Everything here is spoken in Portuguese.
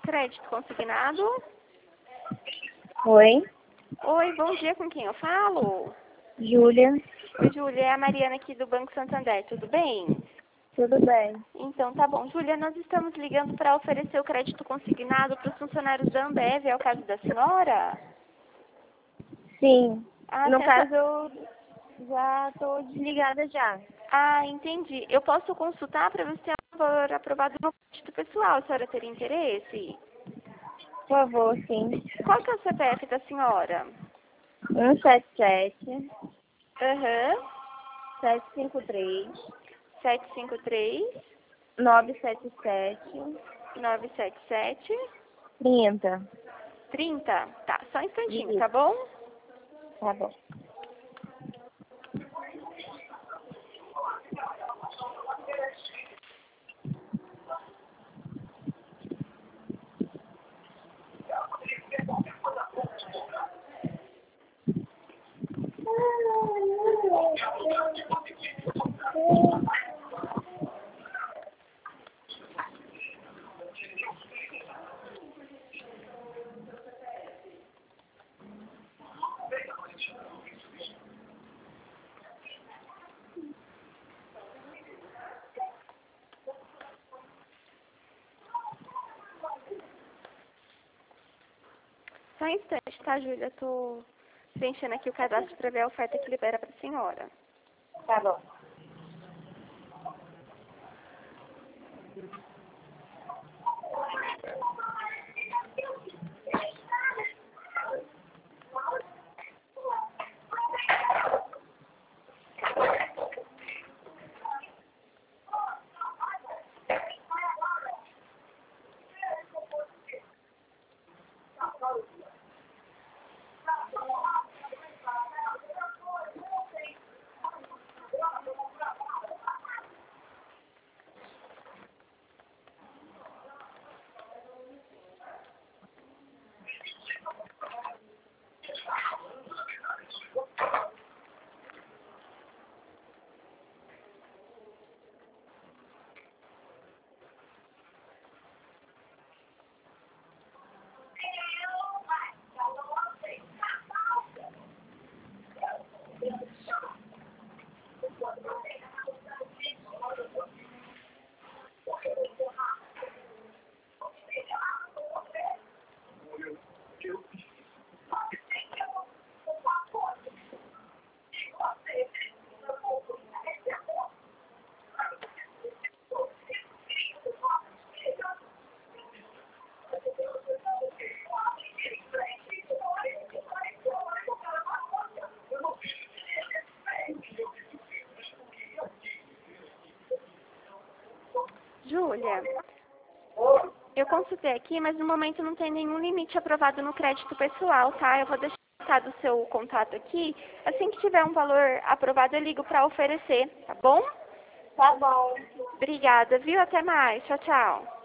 crédito consignado. Oi, Oi, bom dia, com quem eu falo? Júlia. Oi, Júlia, é a Mariana aqui do Banco Santander, tudo bem? Tudo bem? Então, tá bom. Júlia, nós estamos ligando para oferecer o crédito consignado para os funcionários da Ambev, é o caso da senhora? Sim. Ah, No caso, eu já estou desligada já. Ah, entendi. Eu posso consultar para ver se tem um valor aprovado no crédito pessoal, a senhora teria interesse? Por favor, sim. Qual que é o CPF da senhora? 177 Aham. 753 753 977 977 30. 30. Tá, só um instantinho, Isso. tá bom? Tá bom. Só um instante, tá, Júlia? Tô preenchendo aqui o cadastro para ver a oferta que libera para a senhora. Tá bom. Júlia, eu consultei aqui, mas no momento não tem nenhum limite aprovado no crédito pessoal, tá? Eu vou deixar do seu contato aqui. Assim que tiver um valor aprovado, eu ligo para oferecer, tá bom? Tá bom. Obrigada, viu? Até mais. Tchau, tchau.